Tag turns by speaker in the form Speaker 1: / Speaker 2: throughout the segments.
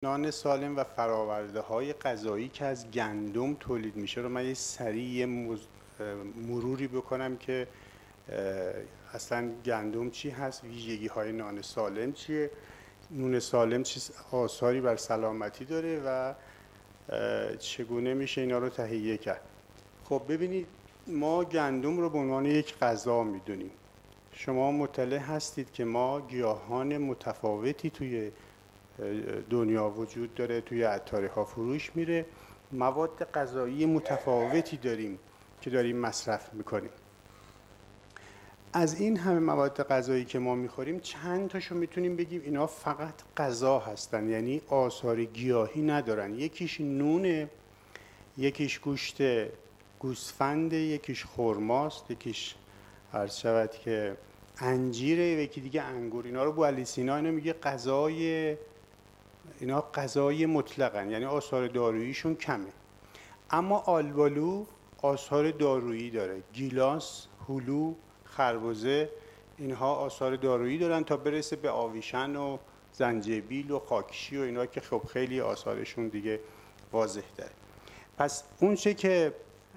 Speaker 1: نان سالم و فرآورده‌های غذایی که از گندم تولید میشه رو من یه سریع مروری بکنم که اصلا گندم چی هست، ویژگی‌های نان سالم چیه، نون سالم چه آثاری بر سلامتی داره و چگونه میشه اینا رو تهیه کرد. خب ببینید، ما گندم رو به عنوان یک غذا میدونیم. شما مطلع هستید که ما گیاهان متفاوتی توی دنیا وجود داره، توی عطاری ها فروش میره، مواد غذایی متفاوتی داریم که داریم مصرف میکنیم. از این همه مواد غذایی که ما میخوریم چند تاشو میتونیم بگیم اینا فقط غذا هستن، یعنی آثار گیاهی ندارن. یکیش نونه، یکیش گوشت گوسفند، یکیش خرماست، یکیش عرض شود که انجیره، یکی دیگه انگور. اینا رو بوعلی سینا اینو میگه غذای، اینا غذای مطلقن، یعنی آثار داروییشون کمه. اما آلبالو آثار دارویی داره، گیلاس، هلو، خربزه، اینها آثار دارویی دارن تا برسه به آویشن و زنجبیل و خاکشی و اینا که خب خیلی آثارشون دیگه واضح داره. پس اون چه که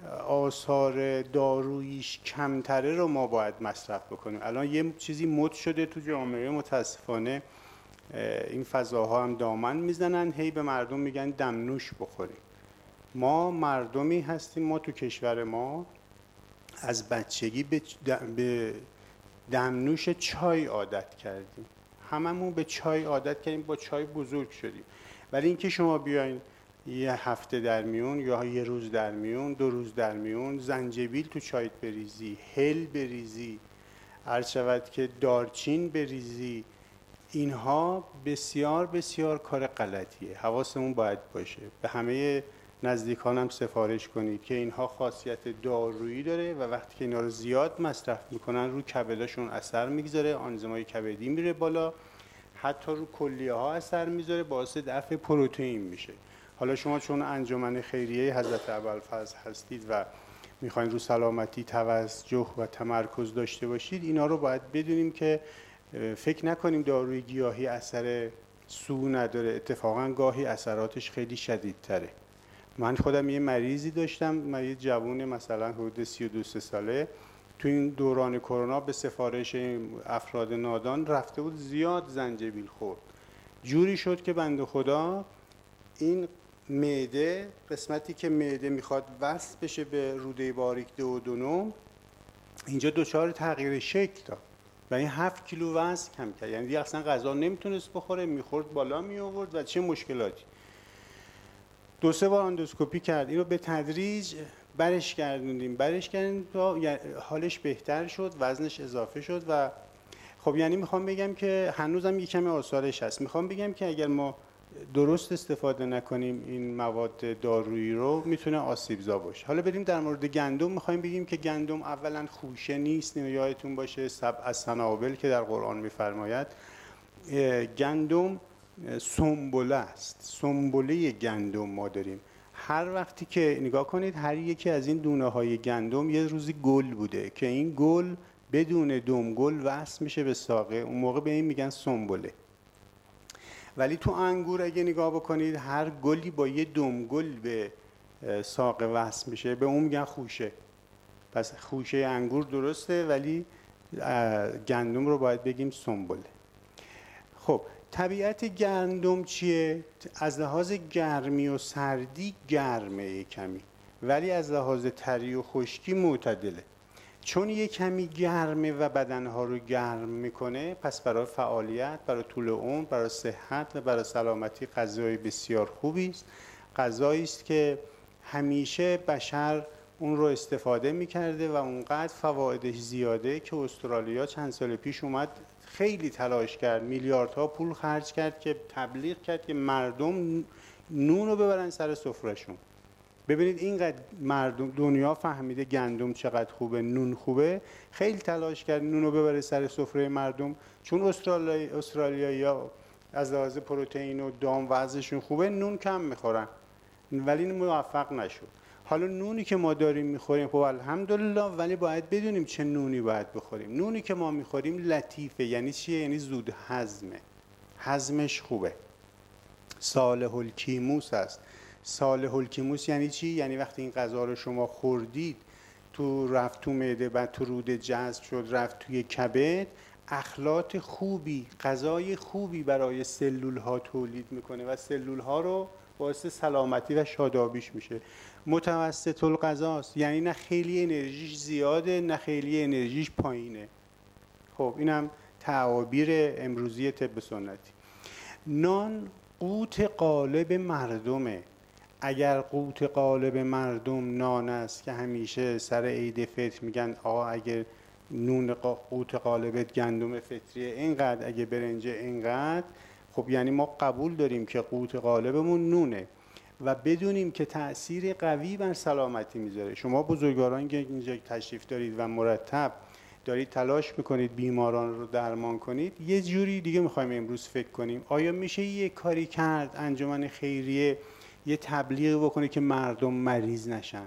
Speaker 1: آثار داروییش کمتره رو ما باید مصرف بکنیم. الان یه چیزی مد شده تو جامعه، متاسفانه این فضاها هم دامن میزنن، هی به مردم میگن دمنوش بخوریم. ما مردمی هستیم، ما تو کشور ما از بچگی به دمنوش چای عادت کردیم، هممون به چای عادت کردیم، با چای بزرگ شدیم. ولی اینکه شما بیاین یه هفته در میون یا یه روز در میون، 2 روز در میون زنجبیل تو چایت بریزی، هل بریزی، عرض شود که دارچین بریزی، اینها بسیار بسیار کار غلطیه. حواسمون باید باشه. به همه نزدیکانم سفارش کنید که اینها خاصیت دارویی داره و وقتی که اینا رو زیاد مصرف میکنن رو کبدشون اثر میگذاره، آنزیمای کبدی میره بالا، حتی رو کلیه ها اثر میذاره، باعث دفع پروتئین میشه. حالا شما چون انجمن خیریه حضرت ابوالفضل هستید و میخواین رو سلامتی توجه و تمرکز داشته باشید، اینا رو باید بدونیم که فکر نکنیم داروی گیاهی اثر سو نداره، اتفاقا گاهی اثراتش خیلی شدیدتره. من خودم یه مریضی داشتم، من یه جوون مثلا حدود 32 ساله، تو این دوران کرونا به سفارش افراد نادان رفته بود، زیاد زنجبیل خورد، جوری شد که بنده خدا این معده، قسمتی که معده میخواد وصل بشه به روده باریک دودونوم، اینجا دچار تغییر شکل داد و این 7 کیلو وزن کم کرد. یعنی دیگه اصلا غذا نمیتونست بخوره، میخورد بالا می آورد و چه مشکلاتی. 2-3 بار اندوسکوپی کرد، اینو به تدریج برش کردیم تا حالش بهتر شد، وزنش اضافه شد. و خب یعنی میخوام بگم که هنوزم یک کمی آثارش هست. میخوام بگم که اگر ما درست استفاده نکنیم این مواد دارویی رو، میتونه آسیبزا باشه. حالا بریم در مورد گندم. میخوایم بگیم که گندم اولا خوشه نیست، یادتون باشه سبع السنابل که در قرآن میفرماید گندم سنبله است. سنبله گندم ما داریم. هر وقتی که نگاه کنید، هر یکی از این دونه های گندم یه روزی گل بوده که این گل بدون دمگل وصل میشه به ساقه، اون موقع به این میگن سنبله. ولی تو انگور اگه نگاه بکنید، هر گلی با یه دمگل به ساقه وصل میشه، به اون میگن خوشه. پس خوشه انگور درسته، ولی گندم رو باید بگیم سنبله. خب طبیعت گندم چیه؟ از لحاظ گرمی و سردی گرمه کمی، ولی از لحاظ تری و خشکی معتدله. چون یه کمی گرمه و بدنها رو گرم میکنه، پس برای فعالیت، برای طول عمر، برای صحت و برای سلامتی غذای بسیار خوبی است. غذایی است که همیشه بشر اون رو استفاده میکرده و اونقدر فوایدش زیاده که استرالیا چند سال پیش اومد خیلی تلاش کرد، میلیاردها پول خرج کرد که تبلیغ کرد که مردم نون رو ببرن سر سفرهشون. ببینید اینقدر مردم دنیا فهمیده گندم چقدر خوبه، نون خوبه، خیلی تلاش کرد نون رو ببره سر سفره مردم. چون استرالیایی‌ها از لحاظ پروتئین و دام وزنشون خوبه، نون کم میخورن، ولی موفق نشد. حالا نونی که ما داریم میخوریم خب الحمدلله، ولی باید بدونیم چه نونی باید بخوریم. نونی که ما میخوریم لطیفه. یعنی چیه؟ یعنی زود هضمه، هضمش خوبه. صالح الکیموس است. صالح الکیموس یعنی چی؟ یعنی وقتی این غذا رو شما خوردید تو رفت تو معده، بعد تو روده جذب شد رفت توی کبد، اخلاط خوبی، غذای خوبی برای سلول ها تولید میکنه و سلول ها رو باعث سلامتی و شادابیش میشه. متوسط الغذاست، یعنی نه خیلی انرژیش زیاده نه خیلی انرژیش پایینه. خب اینم تعابیر امروزی طب سنتی. نان قوت غالب مردمه. اگر قوت غالب مردم نان است که همیشه سر عید فطر میگن آقا اگر نون قوت غالبت گندم فطریه اینقدر، اگه برنجه اینقدر، خب یعنی ما قبول داریم که قوت غالبمون نونه و بدونیم که تأثیر قوی بر سلامتی میذاره. شما بزرگواران که اینجا تشریف دارید و مرتب دارید تلاش میکنید بیماران رو درمان کنید، یه جوری دیگه میخوایم امروز فکر کنیم آیا میشه یه کاری کرد انجمن خیریه یه تبلیغ بکنه که مردم مریض نشن؟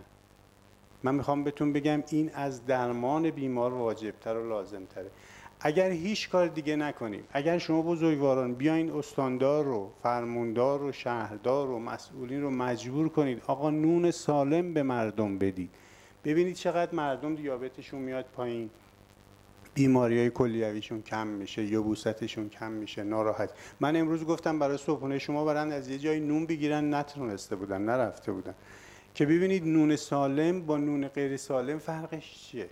Speaker 1: من میخوام بهتون بگم این از درمان بیمار واجبتر و لازمتره. اگر هیچ کار دیگه نکنیم، اگر شما بزرگواران بیاین استاندار رو، فرماندار رو، شهردار رو، مسئولین رو مجبور کنید آقا نون سالم به مردم بدید، ببینید چقدر مردم دیابتشون میاد پایین، بیماری‌های کلیویشون کم میشه، یبوستشون کم میشه، ناراحت. من امروز گفتم برای صبحونه شما برن از یه جای نون بگیرن، نتونسته بودن، نرفته بودن، که ببینید نون سالم با نون غیر سالم فرقش چیه.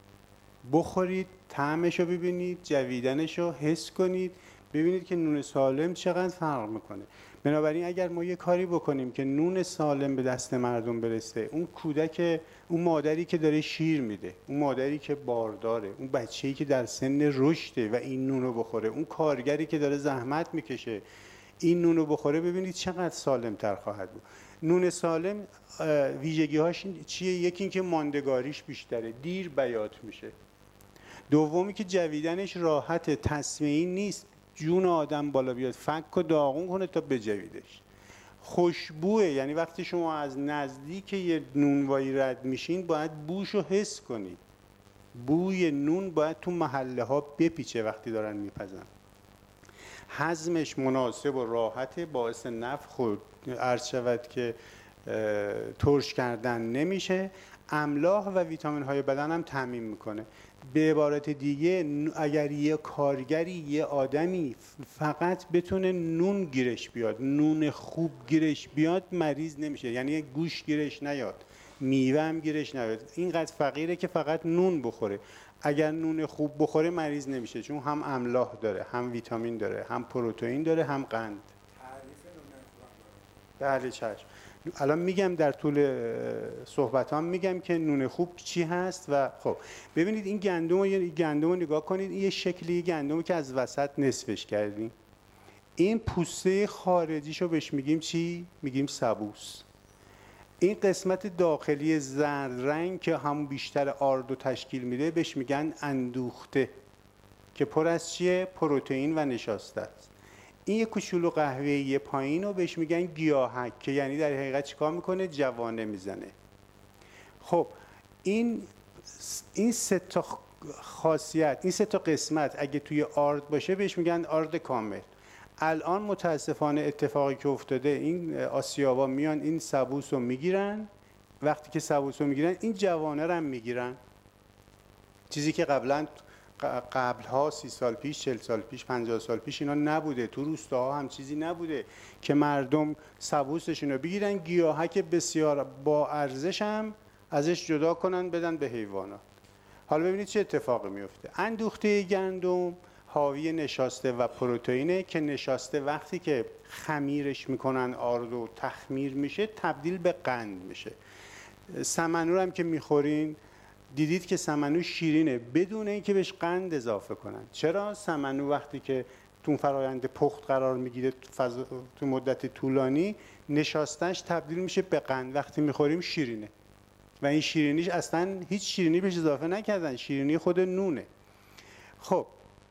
Speaker 1: بخورید، طعمش رو ببینید، جویدنش رو حس کنید، ببینید که نون سالم چقدر فرق میکنه. بنابراین اگر ما یه کاری بکنیم که نون سالم به دست مردم برسه، اون کودک، اون مادری که داره شیر میده، اون مادری که بارداره، اون بچه‌ای که در سن رشده و این نون رو بخوره، اون کارگری که داره زحمت میکشه این نون رو بخوره، ببینید چقدر سالم تر خواهد بود. نون سالم ویژگی‌هاش چیه؟ یکی این که ماندگاریش بیشتره، دیر بیات میشه. دومی که جویدنش راحته، تصمیعی نیست جون آدم بالا بیاد فک و داغون کنه تا بجویدش. خوشبوه، یعنی وقتی شما از نزدیک یه نونوایی رد میشین باید بوشو حس کنید. بوی نون باید تو محله ها بپیچه وقتی دارن میپزن. هضمش مناسب و راحته، باعث نفخ و عرض شود که ترش کردن نمیشه. املاح و ویتامین های بدن هم تامین میکنه. به عبارت دیگه اگر یه کارگری، یه آدمی فقط بتونه نون گیرش بیاد، نون خوب گیرش بیاد، مریض نمیشه. یعنی گوش گیرش نیاد، میوه هم گیرش نیاد، اینقدر فقیره که فقط نون بخوره. اگر نون خوب بخوره مریض نمیشه، چون هم املاح داره، هم ویتامین داره، هم پروتئین داره، هم قند. بله چشم. الان میگم در طول صحبتام میگم که نون خوب چی هست. و خب ببینید این گندم رو نگاه کنید، این یه شکلی گندمی که از وسط نصفش کردیم. این پوسته خارجیشو بهش میگیم چی؟ میگیم سبوس. این قسمت داخلی زرد رنگ که همون بیشتر آردو تشکیل میده بهش میگن اندوخته، که پر از چیه؟ پروتئین و نشاسته است. این یه کوچولو قهوه‌ای پایین رو بهش میگن گیاهک، که یعنی در حقیقت چیکار میکنه؟ جوانه میزنه. خب این سه تا خاصیت، این سه تا قسمت اگه توی آرد باشه بهش میگن آرد کامل. الان متاسفانه اتفاقی که افتاده، این آسیابا میان این سبوس رو میگیرن، وقتی که سبوس رو میگیرن این جوانه رو هم میگیرن، چیزی که قبلها 30 سال پیش، 40 سال پیش، 50 سال پیش اینا نبوده. تو روستاها هم چیزی نبوده که مردم سبوسشون رو بگیرن، گیاهک بسیار با ارزش هم ازش جدا کنن بدن به حیوانات. حالا ببینید چه اتفاقی میفته. اندوخته گندم حاوی نشاسته و پروتئینه که نشاسته وقتی که خمیرش میکنن آرد و تخمیر میشه تبدیل به قند میشه. سمنو هم که میخورین دیدید که سمنو شیرینه بدون اینکه بهش قند اضافه کنن. چرا؟ سمنو وقتی که تو فرآیند پخت قرار میگیره تو مدت طولانی نشاستش تبدیل میشه به قند، وقتی میخوریم شیرینه. و این شیرینیش اصلا هیچ شیرینی بهش اضافه نکردن، شیرینی خود نونه. خب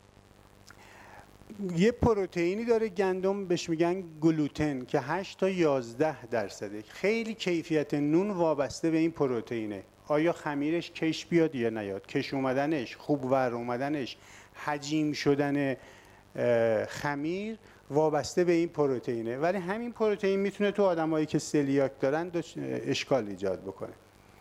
Speaker 1: یه پروتئینی داره گندم بهش میگن گلوتن که 8 تا 11%. خیلی کیفیت نون وابسته به این پروتئینه. آیا خمیرش کش بیاد یا نیاد، کش اومدنش، خوب ور اومدنش، حجیم شدن خمیر وابسته به این پروتئینه، ولی همین پروتئین میتونه تو آدمایی که سلیاک دارن اشکال ایجاد بکنه.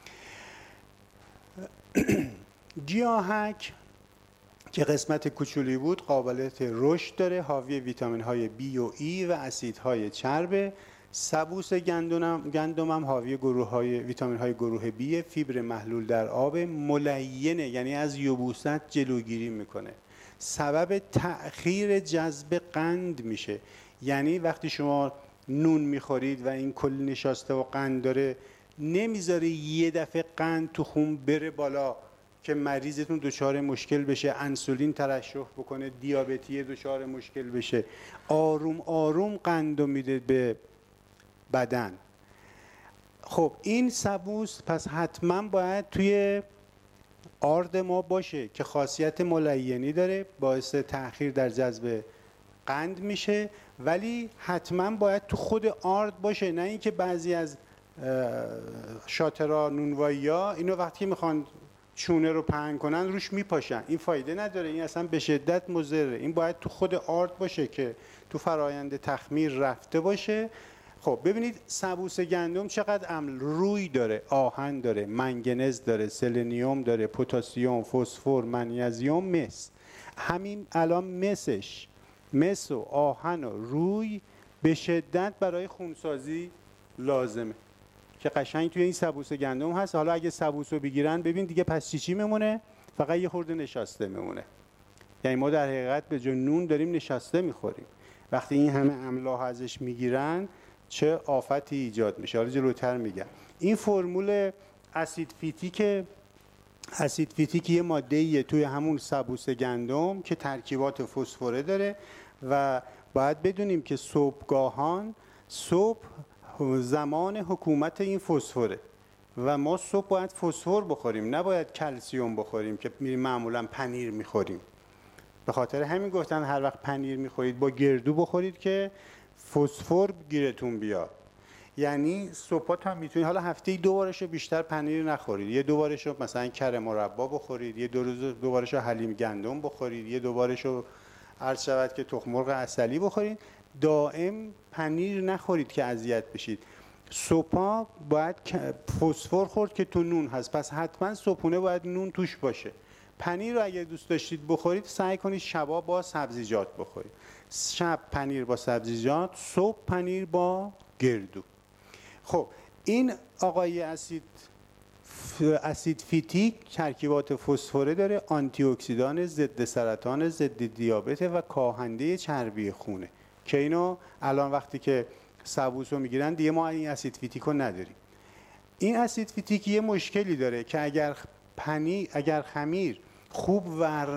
Speaker 1: گیاهک که قسمت کوچولی بود قابلیت رشد داره، حاوی ویتامین های B و E و اسیدهای چربه. سبوس گندم هم حاوی ویتامین های گروه B، فیبر محلول در آب، ملینه یعنی از یبوست جلوگیری میکنه، سبب تأخیر جذب قند میشه. یعنی وقتی شما نون میخورید و این کل نشاسته و قند داره، نمیذاره یه دفعه قند تو خون بره بالا که مریضتون دچار مشکل بشه، انسولین ترشح بکنه، دیابتی دچار مشکل بشه. آروم آروم قندو میده به بدن. خب این سبوس پس حتما باید توی آرد ما باشه که خاصیت ملینی داره، باعث تأخیر در جذب قند میشه، ولی حتما باید تو خود آرد باشه، نه اینکه بعضی از شاطرها نونوایی‌ها اینو وقتی میخوان چونه رو پهن کنن روش میپاشن، این فایده نداره، این اصلا به شدت مضره. این باید تو خود آرد باشه که تو فرایند تخمیر رفته باشه. خب ببینید سبوس گندم چقدر روی داره، آهن داره، منگنز داره، سلنیوم داره، پتاسیم، فسفر، منیزیم، مس. همین الان مس و آهن و روی به شدت برای خونسازی لازمه که قشنگ توی این سبوس گندم هست. حالا اگه سبوس رو بگیرن ببین دیگه پس چی میمونه؟ فقط یه خورده نشاسته میمونه. یعنی ما در حقیقت به جای نون داریم نشاسته میخوریم. وقتی این همه املاح ازش میگیرن چه آفتی ایجاد میشه. حالا جلوتر میگم. این فرمول اسید فیتیک یه ماده‌ایه توی همون سبوس گندم که ترکیبات فسفره داره و باید بدونیم که صبحگاهان صبح زمان حکومت این فسفره و ما صبح باید فسفر بخوریم، نباید کلسیوم بخوریم که معمولا پنیر میخوریم. به خاطر همین گفتن هر وقت پنیر میخورید با گردو بخورید که فسفر گیرتون بیاد. یعنی صبحات هم میتونید، حالا هفته 2 بارشو بیشتر پنیر نخورید، یه 2 بارشو مثلا کره مربا بخورید، یه 2 بارشو حلیم گندم بخورید، یه 2 بارشو عرض شود که تخم مرغ عسلی بخورید. دائم پنیر نخورید که اذیت بشید. صبحا باید فسفر خورد که تو نون هست، پس حتما صبحونه باید نون توش باشه. پنیر رو اگه دوست داشتید بخورید سعی کنید شبا با سبزیجات بخورید. شب پنیر با سبزیجات، صبح پنیر با گردو. خب این آقای اسید فیتیک ترکیبات فسفره داره، آنتی اکسیدان، ضد سرطان، ضد دیابت و کاهنده چربی خونه که اینو الان وقتی که سبوس رو میگیرن دیگه ما این اسید فیتیک رو نداریم. این اسید فیتیک یه مشکلی داره که اگر خمیر خوب ور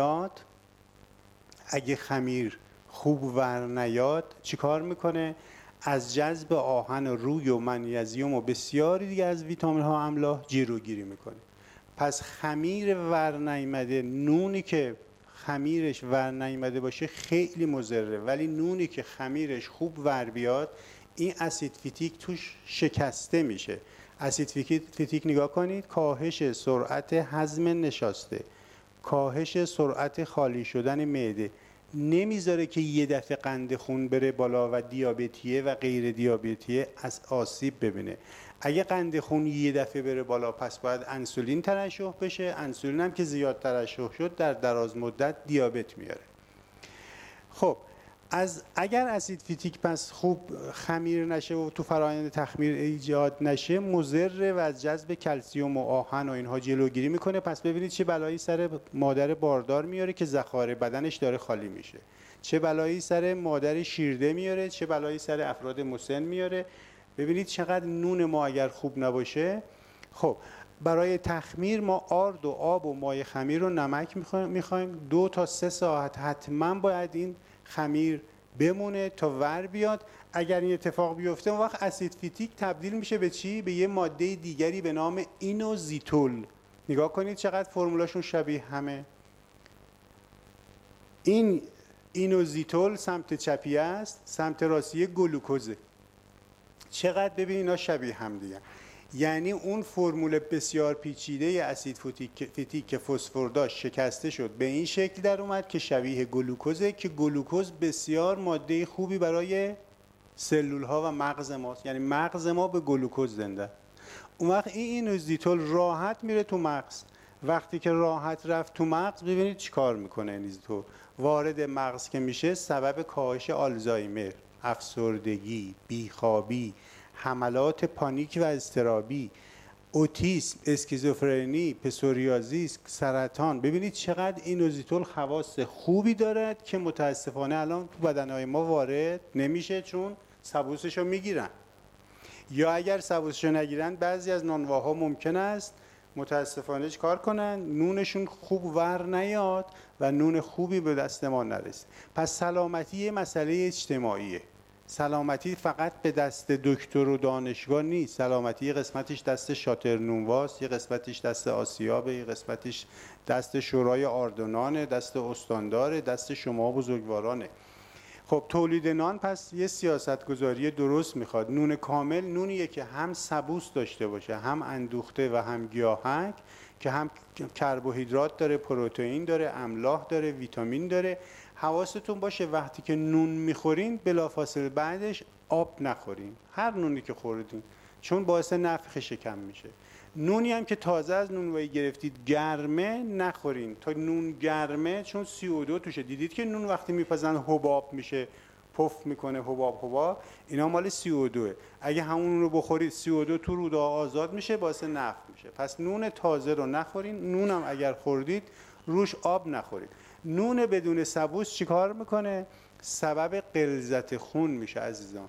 Speaker 1: نیاد چیکار میکنه؟ از جذب آهن و روی و منیزیم و بسیاری دیگه از ویتامین ها املاح جلوگیری میکنه. پس خمیر ور نیامده، نونی که خمیرش ور نیامده باشه خیلی مضره، ولی نونی که خمیرش خوب ور بیاد این اسید فیتیک توش شکسته میشه. اسید فیتیک نگاه کنید، کاهش سرعت هضم نشاسته، کاهش سرعت خالی شدن معده، نمیذاره که یه دفعه قند خون بره بالا و دیابتیه و غیر دیابتیه از آسیب ببینه. اگه قند خون یه دفعه بره بالا پس باید انسولین ترشح بشه، انسولین هم که زیاد ترشح شد در دراز مدت دیابت میاره. خب اگر اسید فیتیک پس خوب خمیر نشه و تو فرآیند تخمیر ایجاد نشه مضر و از جذب کلسیم و آهن و اینها جلوگیری میکنه. پس ببینید چه بلایی سر مادر باردار میاره که ذخایر بدنش داره خالی میشه، چه بلایی سر مادر شیرده میاره، چه بلایی سر افراد مسن میاره. ببینید چقدر نون ما اگر خوب نباشه. خب برای تخمیر ما آرد و آب و مایع خمیر و نمک میخوایم 2 تا 3 ساعت حتما باید این خمیر بمونه تا ور بیاد. اگر این اتفاق بیفته اون وقت اسید فیتیک تبدیل میشه به چی؟ به یه ماده دیگری به نام اینوزیتول. نگاه کنید چقدر فرمولاشون شبیه همه. این اینوزیتول سمت چپی است، سمت راستی گلوکوزه. چقدر ببین اینا شبیه هم دیگه. یعنی اون فرمول بسیار پیچیده اسید فتیک که فسفر داشت شکسته شد، به این شکل در اومد که شبیه گلوکوزه، که گلوکوز بسیار ماده خوبی برای سلول ها و مغز ماست. یعنی مغز ما به گلوکوز زنده. اون وقت این اینوزیتول راحت میره تو مغز. وقتی که راحت رفت تو مغز، ببینید چیکار میکنه اینوزیتول. وارد مغز که میشه، سبب کاهش آلزایمر، افسردگی، بیخوابی، حملات پانیک و اضطرابی، اوتیسم، اسکیزوفرنی، پسوریازیس، سرطان. ببینید چقدر اینوزیتول خواص خوبی دارد که متاسفانه الان تو بدنهای ما وارد نمیشه، چون سبوسشو میگیرن. یا اگر سبوسشو نگیرن، بعضی از نانواها ممکن است متاسفانه کار کنن، نونشون خوب ور نیاد و نون خوبی به دست ما نرسه. پس سلامتی یه مسئله اجتماعیه. سلامتی فقط به دست دکتر و دانشگاه نیست. سلامتی یه قسمتش دست شاتر نونواست، یه قسمتش دست آسیابه، یه قسمتش دست شورای آردنانه، دست استانداره، دست شما بزرگوارانه. خب تولید نان پس یه سیاستگذاری درست میخواد. نون کامل نونیه که هم سبوس داشته باشه، هم اندوخته و هم گیاهک، که هم کربوهیدرات داره، پروتئین داره، املاح داره، ویتامین داره. حواستون باشه وقتی که نون میخورین بلافاصله بعدش آب نخورین، هر نونی که خوردین، چون باعث نفخ شکم میشه. نونی هم که تازه از نونوایی گرفتید گرمه نخورین. تا نون گرمه، چون CO2 توشه. دیدید که نون وقتی میپزن حباب میشه، پف میکنه، حباب. اینا مال CO2. اگه همون رو بخورید CO2 تو رودا آزاد میشه، باعث نفخ میشه. پس نون تازه رو نخورین. نونم اگر خوردید روش آب نخورید. نون بدون سبوس چیکار میکنه؟ سبب غلظت خون میشه عزیزان.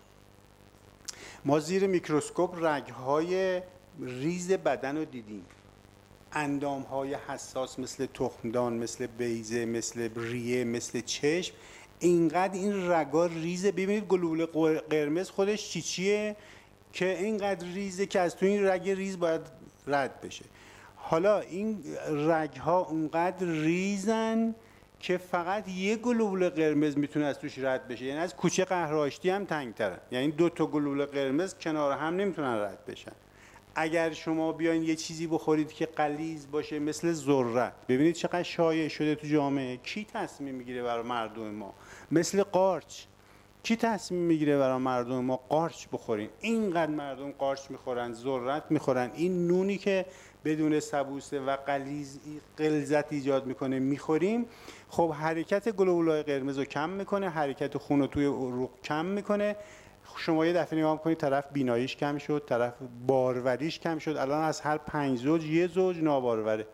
Speaker 1: ما زیر میکروسکوپ رگهای ریز بدن رو دیدیم. اندامهای حساس مثل تخمدان، مثل بیضه، مثل ریه، مثل چشم، اینقدر این رگا ریزه. ببینید گلوله قرمز خودش چیه که اینقدر ریزه که از تو این رگ ریز باید رد بشه. حالا این رگها اونقدر ریزن که فقط یک گلوله قرمز میتونه از توش رد بشه. یعنی از کوچه قهرآشتی هم تنگ‌ترن. یعنی دو تا گلوله قرمز کنار هم نمیتونن رد بشن. اگر شما بیاین یه چیزی بخورید که غلیظ باشه مثل ذرت، ببینید چقدر شایع شده تو جامعه. کی تصمیم میگیره برای مردم ما؟ مثل قارچ. کی تصمیم میگیره برای مردم ما قارچ بخورین؟ اینقدر مردم قارچ میخورن، ذرت میخورن. این نونی که بدون سبوسه و غلظت ایجاد میکنه میخوریم، خب حرکت گلوبولای قرمز رو کم میکنه، حرکت خون رو توی عروق کم میکنه. شما یه دفعه نگاه کنید، طرف بیناییش کم شد، طرف باروریش کم شد. الان از هر 5 زوج یه زوج ناباروره.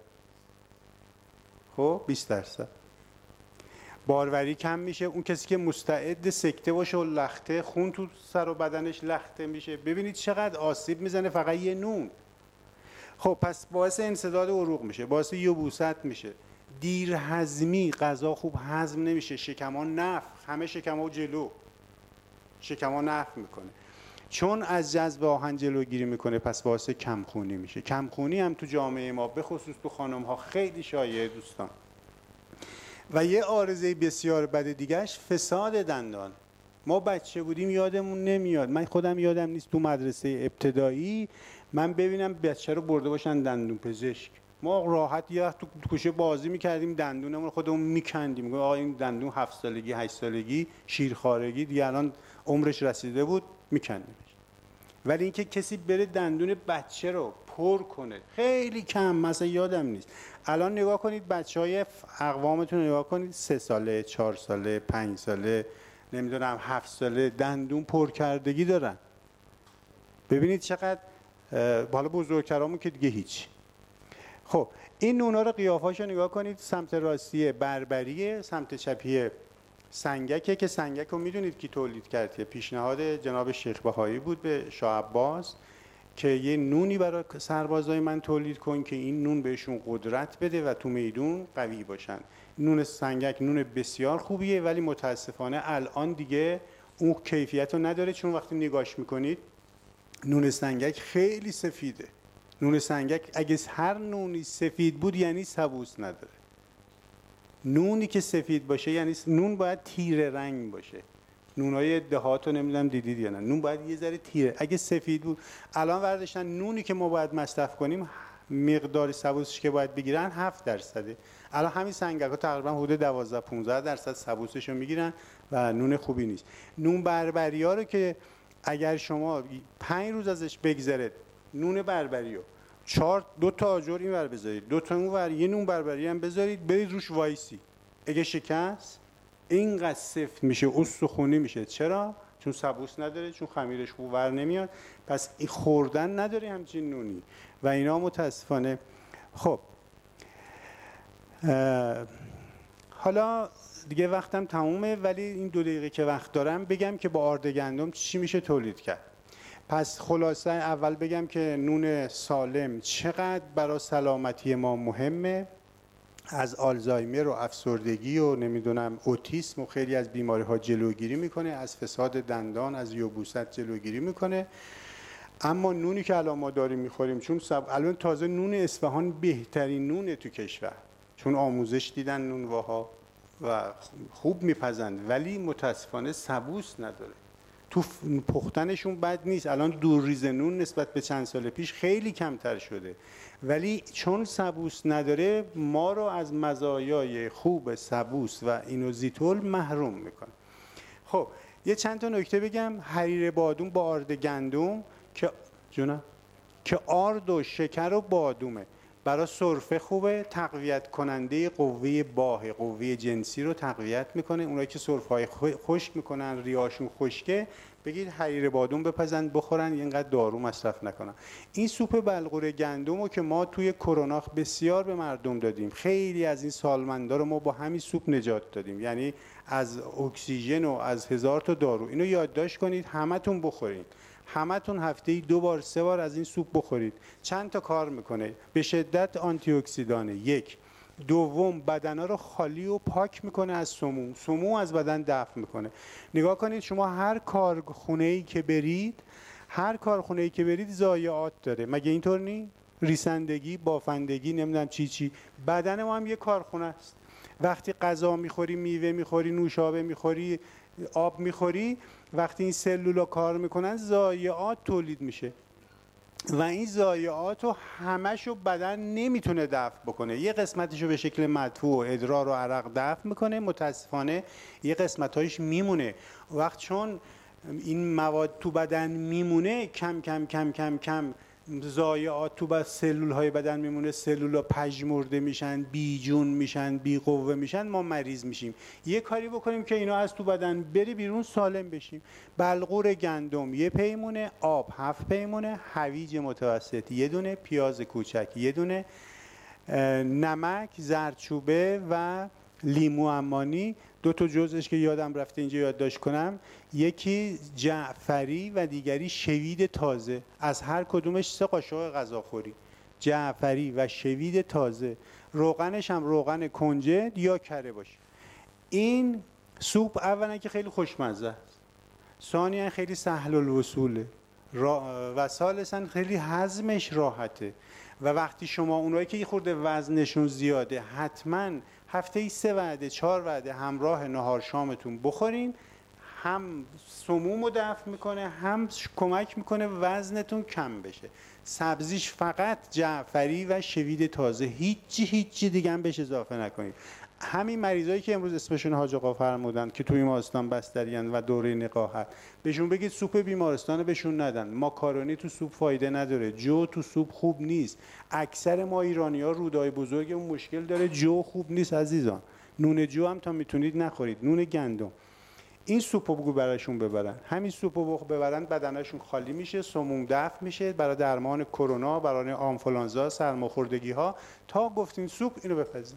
Speaker 1: خب 20% باروری کم میشه. اون کسی که مستعد سکته باشه و لخته، خون تو سر و بدنش لخته میشه. ببینید چقدر آسیب میزنه فقط یه نون. خب پس باعث انسداد عروق میشه، باعث یبوست میشه، دیر هضمی، غذا خوب هضم نمیشه، شکم‌ها نفخ، همه شکم‌ها جلو، شکم‌ها نفخ میکنه. چون از جذب آهن جلوگیری میکنه، پس باعث کمخونی میشه. کمخونی هم تو جامعه ما به خصوص تو خانم‌ها خیلی شایعه دوستان. و یه عارضه بسیار بد دیگهش فساد دندان. ما بچه بودیم یادمون نمیاد، من خودم یادم نیست تو مدرسه ابتدایی من ببینم بچه رو برده باشن دندون پزشک. ما راحت یه تو کوچه بازی میکردیم، دندونمون خودمون میکندیم. میگم آقا این دندون 7 سالگی 8 سالگی شیرخوارگی دیگه الان عمرش رسیده بود، میکندیمش. ولی اینکه کسی بره دندون بچه رو پر کنه خیلی کم. مثلا یادم نیست. الان نگاه کنید بچهای اقوامتون رو نگاه کنید، 3 ساله، 4 ساله، 5 ساله، نمیدونم 7 ساله، دندون پر کردگی دارن. ببینید چقدر. حالا بزرگترامون که دیگه هیچ. خب این نونا رو قیافه‌اشو نگاه کنید. سمت راستی بربریه، سمت چپی سنگکه که سنگک رو میدونید کی تولید کرد؟ که پیشنهاد جناب شیخ بهایی بود به شاه عباس که یه نونی برای سربازای من تولید کن که این نون بهشون قدرت بده و تو میدون قوی باشن. نون سنگک نون بسیار خوبیه، ولی متاسفانه الان دیگه اون کیفیت رو نداره. چون وقتی نگاش میکنید نون سنگک خیلی سفیده. نون سنگک اگه هر نونی سفید بود یعنی سبوس نداره. نونی که سفید باشه یعنی نون باید تیره رنگ باشه. نونای دهات رو نمیدونم دیدید یا نه، نون باید یه ذره تیره. اگه سفید بود، الان برداشتن نونی که ما باید مصرف کنیم مقدار سبوسش که باید بگیرن 7%. الان همین سنگک‌ها تقریبا حدود 12-15% سبوسش رو میگیرن و نون خوبی نیست. نون بربریا رو که اگر شما 5 روز ازش بگذره، نون بربریو 2 تا آجر اینور بذارید، 2 تا اونور، یه نون بربری هم بذارید، برید روش وایسی، اگه شکست اینقدر سفت میشه، استخونی میشه. چرا؟ چون سبوس نداره، چون خمیرش خوب ور نمیاد. پس این خوردن نداره همچین نونی و اینا متاسفانه. خب حالا دیگه وقتم تمومه، ولی این 2 دقیقه که وقت دارم بگم که با آرد گندم چی میشه تولید کرد. پس خلاصه اول بگم که نون سالم چقدر برای سلامتی ما مهمه. از آلزایمر و افسردگی و نمیدونم اوتیسم و خیلی از بیماری ها جلوگیری میکنه، از فساد دندان، از یبوست جلوگیری میکنه. اما نونی که الان ما داریم میخوریم، چون الان تازه نون اصفهان بهترین نونه تو کشور، چون آموزش دیدن نونواها و خوب میپزند، ولی متاسفانه سبوس نداره، تو پختنشون بد نیست. الان دورریز نون نسبت به چند سال پیش خیلی کمتر شده، ولی چون سبوس نداره ما رو از مزایای خوب سبوس و اینوزیتول محروم میکنه. خب یه چند تا نکته بگم. حریر بادوم با آرد گندم که آرد و شکر و بادومه، برای سرفه خوبه، تقویت کننده قوه باه، قوه جنسی رو تقویت میکنه. اونایی که سرفه‌های خشک میکنن، ریاشون خشکه، بگید حریر بادوم بپزن بخورن، اینقدر دارو مصرف نکنن. این سوپ بلغور گندم رو که ما توی کرونا بسیار به مردم دادیم، خیلی از این سالمندا رو ما با همین سوپ نجات دادیم، یعنی از اکسیژن و از 1000 تا دارو. اینو یادداشت کنید، همتون بخورید، همتون هفته‌ای 2 بار 3 بار از این سوپ بخورید. چند تا کار میکنه؟ به شدت آنتی اکسیدانه. 1. دوم، بدنا رو خالی و پاک میکنه از سموم از بدن دفع میکنه. نگاه کنید شما هر کارخونه‌ای که برید ضایعات داره، مگه اینطور نی؟ ریسندگی، بافندگی، نمیدونم چی. بدن ما هم یه کارخونه است. وقتی غذا میخوری، میوه میخوری، نوشابه میخوری، آب میخوری، وقتی این سلولا کار میکنن ضایعات تولید میشه و این ضایعات رو همشو بدن نمیتونه دفع بکنه. یه قسمتشو به شکل مدفوع و ادرار و عرق دفع میکنه، متاسفانه یه قسمتایش میمونه. وقت چون این مواد تو بدن میمونه، کم کم کم کم کم ضایعات تو سلول های بدن میمونه، سلولا پژمرده میشن، بی جون میشن، بی قوه میشن، ما مریض میشیم. یه کاری بکنیم که اینا از تو بدن بری بیرون، سالم بشیم. بلغور گندم 1 پیمونه، آب 7 پیمونه، هویج متوسط 1 دونه، پیاز کوچک 1 دونه، نمک، زردچوبه و لیمو عمانی. 2 تا جزش که یادم رفته اینجا یادداشت کنم، یکی جعفری و دیگری شوید تازه. از هر کدومش 3 قاشق غذاخوری، جعفری و شوید تازه. روغنش هم روغن کنجد یا کره باشه. این سوپ اولا که خیلی خوشمزه است، ثانیاً خیلی سهل الوصوله و ثالثاً خیلی هضمش راحته. و وقتی شما اونایی که یه خورده وزنشون زیاده، حتماً هفته‌ای 3 وعده 4 وعده همراه نهار شامتون بخورین، هم سموم رو دفع میکنه، هم کمک میکنه وزنتون کم بشه. سبزیش فقط جعفری و شوید تازه، هیچی دیگه هم بهش اضافه نکنید. همین مریضایی که امروز اسمشون حاج آقا فرمودن که توی بیمارستان بستریان و دوره نقاهت، بهشون بگید سوپ بیمارستان رو بهشون ندن. ماکارونی تو سوپ فایده نداره، جو تو سوپ خوب نیست. اکثر ما ایرانی‌ها رودای بزرگمون مشکل داره، جو خوب نیست عزیزان. نون جو هم تا میتونید نخورید، نون گندم. این سوپو بگو براشون ببرن، همین سوپو ببرن، بدنشون خالی میشه، سموم دفع میشه، برای درمان کرونا، برای آنفولانزا، سرماخوردگی ها. تا گفتین سوپ، اینو بپزید.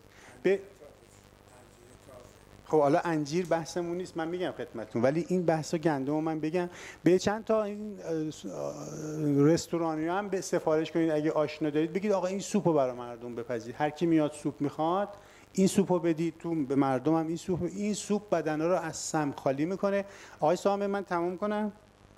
Speaker 1: خب حالا انجیر بحثمون نیست، من میگم خدمتتون، ولی این بحثا گندم من بگم. به چند تا این رستورانی هم به سفارش کنید، اگه آشنا دارید بگید آقا این سوپو برای مردم بپزید. هر کی میاد سوپ میخواد این سوپو بدید تو، به مردم هم این سوپ بدنا رو از سم خالی میکنه. آقای سامه من تموم کنم؟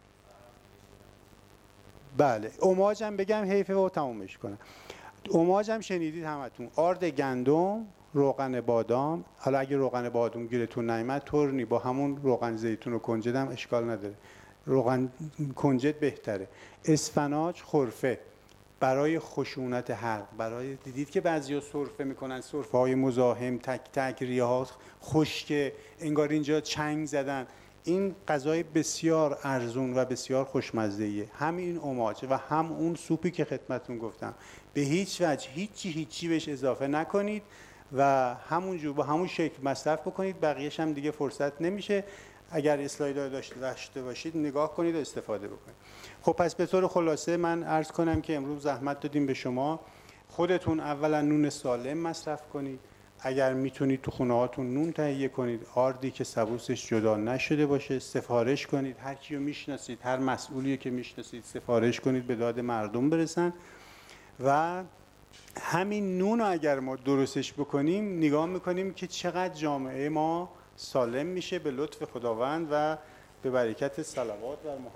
Speaker 1: بله. اماج هم بگم حیفه و تمومش کنم. اماج هم شنیدید همتون، آرد گندم، روغن بادام، حالا اگه روغن بادام گیرتون نیامد طور نی، با همون روغن زیتون و کنجد هم اشکال نداره، روغن کنجد بهتره. اسفناج خرفه برای خشونت حلق، برای دیدید که بعضیا سرفه میکنن، سرفه های مزاحم، تک تک، ریه ها خشک، انگار اینجا چنگ زدن. این غذای بسیار ارزون و بسیار خوشمزه‌ایه. همین اماج و هم اون سوپی که خدمتتون گفتم به هیچ وجه هیچی بهش اضافه نکنید و همونجور با همون شکل مصرف بکنید. بقیه‌ش هم دیگه فرصت نمیشه. اگر اسلایدها داشته باشید نگاه کنید و استفاده بکنید. خب پس به طور خلاصه من عرض کنم که امروز زحمت دادیم به شما. خودتون اولا نون سالم مصرف کنید. اگر میتونید تو خونه هاتون نون تهیه کنید، آردی که سبوسش جدا نشده باشه، سفارش کنید. هر کیو میشناسید، هر مسئولی که میشناسید سفارش کنید، به داد مردم برسن. و همین نون رو اگر ما درستش بکنیم، نگاه میکنیم که چقدر جامعه ما سالم میشه به لطف خداوند و به برکت صلوات بر محمد.